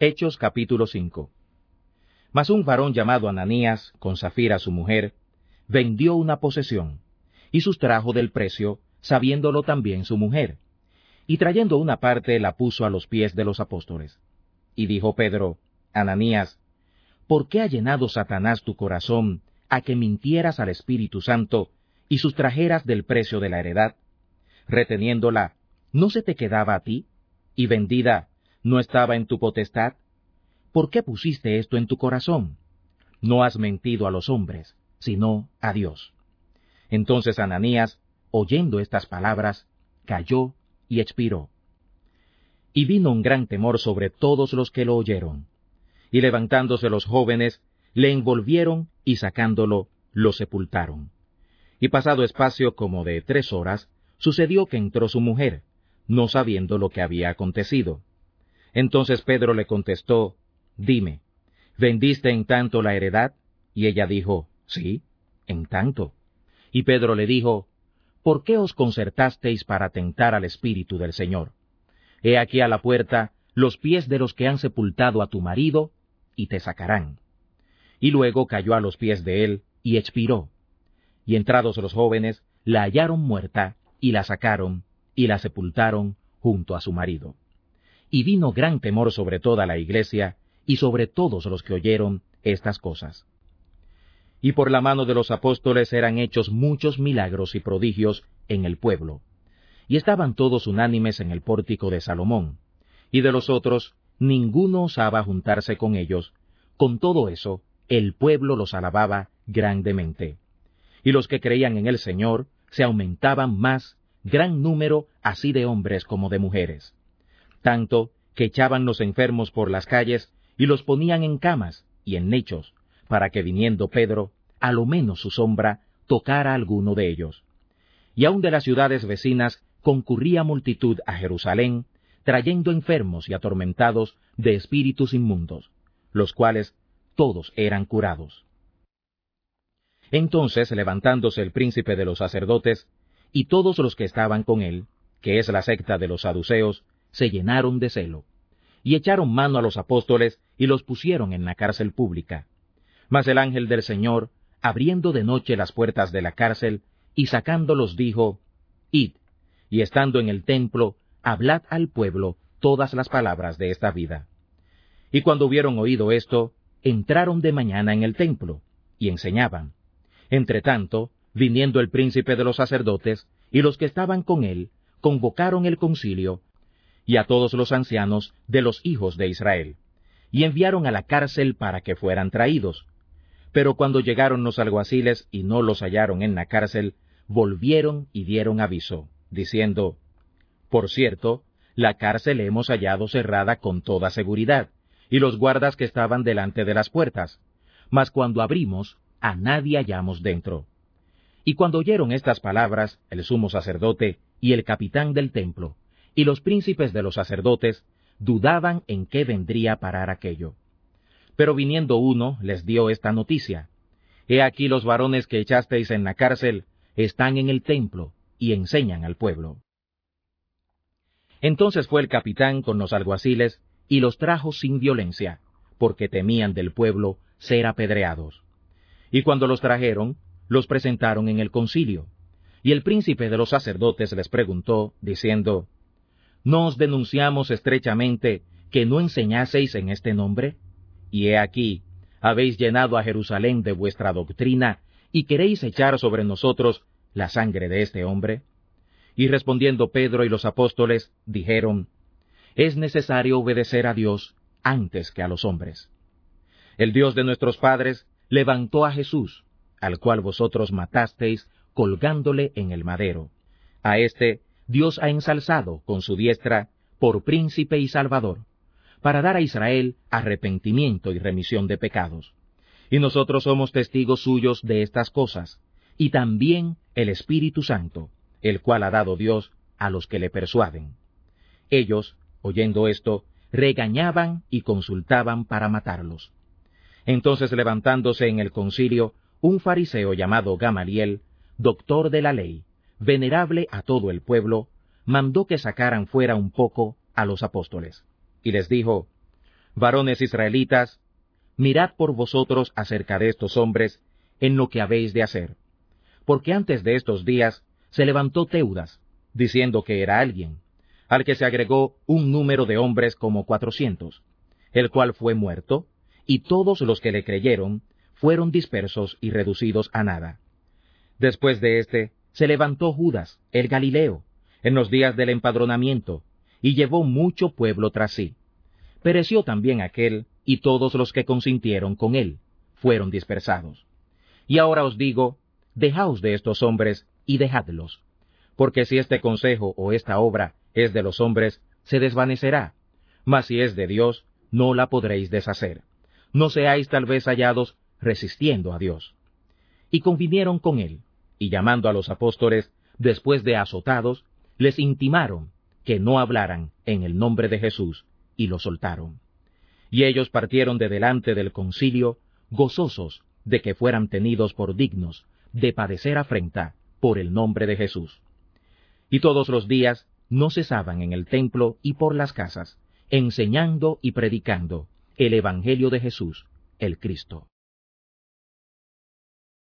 Hechos capítulo 5. Mas un varón llamado Ananías, con Safira su mujer, vendió una posesión, y sustrajo del precio, sabiéndolo también su mujer. Y trayendo una parte, la puso a los pies de los apóstoles. Y dijo Pedro: Ananías, ¿por qué ha llenado Satanás tu corazón a que mintieras al Espíritu Santo y sustrajeras del precio de la heredad? Reteniéndola, ¿no se te quedaba a ti? Y vendida, ¿no estaba en tu potestad? ¿Por qué pusiste esto en tu corazón? No has mentido a los hombres, sino a Dios. Entonces Ananías, oyendo estas palabras, cayó y expiró. Y vino un gran temor sobre todos los que lo oyeron. Y levantándose los jóvenes, le envolvieron y sacándolo, lo sepultaron. Y pasado espacio como de 3 horas, sucedió que entró su mujer, no sabiendo lo que había acontecido. Entonces Pedro le contestó: Dime, ¿vendiste en tanto la heredad? Y ella dijo: Sí, en tanto. Y Pedro le dijo: ¿Por qué os concertasteis para tentar al Espíritu del Señor? He aquí a la puerta los pies de los que han sepultado a tu marido, y te sacarán. Y luego cayó a los pies de él, y expiró. Y entrados los jóvenes, la hallaron muerta, y la sacaron, y la sepultaron junto a su marido. Y vino gran temor sobre toda la iglesia, y sobre todos los que oyeron estas cosas. Y por la mano de los apóstoles eran hechos muchos milagros y prodigios en el pueblo. Y estaban todos unánimes en el pórtico de Salomón. Y de los otros, ninguno osaba juntarse con ellos. Con todo eso, el pueblo los alababa grandemente. Y los que creían en el Señor se aumentaban más, gran número así de hombres como de mujeres. Tanto que echaban los enfermos por las calles y los ponían en camas y en lechos, para que viniendo Pedro, a lo menos su sombra, tocara a alguno de ellos. Y aun de las ciudades vecinas concurría multitud a Jerusalén, trayendo enfermos y atormentados de espíritus inmundos, los cuales todos eran curados. Entonces, levantándose el príncipe de los sacerdotes, y todos los que estaban con él, que es la secta de los saduceos, se llenaron de celo, y echaron mano a los apóstoles y los pusieron en la cárcel pública. Mas el ángel del Señor, abriendo de noche las puertas de la cárcel, y sacándolos dijo: Id, y estando en el templo, hablad al pueblo todas las palabras de esta vida. Y cuando hubieron oído esto, entraron de mañana en el templo, y enseñaban. Entretanto, viniendo el príncipe de los sacerdotes, y los que estaban con él, convocaron el concilio, y a todos los ancianos de los hijos de Israel, y enviaron a la cárcel para que fueran traídos. Pero cuando llegaron los alguaciles y no los hallaron en la cárcel, volvieron y dieron aviso, diciendo: Por cierto, la cárcel hemos hallado cerrada con toda seguridad, y los guardas que estaban delante de las puertas. Mas cuando abrimos, a nadie hallamos dentro. Y cuando oyeron estas palabras, el sumo sacerdote y el capitán del templo, y los príncipes de los sacerdotes, dudaban en qué vendría a parar aquello. Pero viniendo uno, les dio esta noticia: He aquí los varones que echasteis en la cárcel están en el templo, y enseñan al pueblo. Entonces fue el capitán con los alguaciles, y los trajo sin violencia, porque temían del pueblo ser apedreados. Y cuando los trajeron, los presentaron en el concilio. Y el príncipe de los sacerdotes les preguntó, diciendo: ¿No os denunciamos estrechamente que no enseñaseis en este nombre? Y he aquí, habéis llenado a Jerusalén de vuestra doctrina, y queréis echar sobre nosotros la sangre de este hombre. Y respondiendo Pedro y los apóstoles, dijeron: Es necesario obedecer a Dios antes que a los hombres. El Dios de nuestros padres levantó a Jesús, al cual vosotros matasteis colgándole en el madero. A éste Dios ha ensalzado con su diestra por príncipe y salvador, para dar a Israel arrepentimiento y remisión de pecados. Y nosotros somos testigos suyos de estas cosas, y también el Espíritu Santo, el cual ha dado Dios a los que le persuaden. Ellos, oyendo esto, regañaban y consultaban para matarlos. Entonces, levantándose en el concilio, un fariseo llamado Gamaliel, doctor de la ley, venerable a todo el pueblo, mandó que sacaran fuera un poco a los apóstoles. Y les dijo: Varones israelitas, mirad por vosotros acerca de estos hombres en lo que habéis de hacer. Porque antes de estos días se levantó Teudas, diciendo que era alguien, al que se agregó un número de hombres como 400, el cual fue muerto, y todos los que le creyeron fueron dispersos y reducidos a nada. Después de éste se levantó Judas, el Galileo, en los días del empadronamiento, y llevó mucho pueblo tras sí. Pereció también aquél, y todos los que consintieron con él fueron dispersados. Y ahora os digo, dejaos de estos hombres y dejadlos, porque si este consejo o esta obra es de los hombres, se desvanecerá, mas si es de Dios, no la podréis deshacer. No seáis tal vez hallados resistiendo a Dios. Y convinieron con él, y llamando a los apóstoles, después de azotados, les intimaron que no hablaran en el nombre de Jesús, y lo soltaron. Y ellos partieron de delante del concilio, gozosos de que fueran tenidos por dignos de padecer afrenta por el nombre de Jesús. Y todos los días no cesaban en el templo y por las casas, enseñando y predicando el Evangelio de Jesús, el Cristo.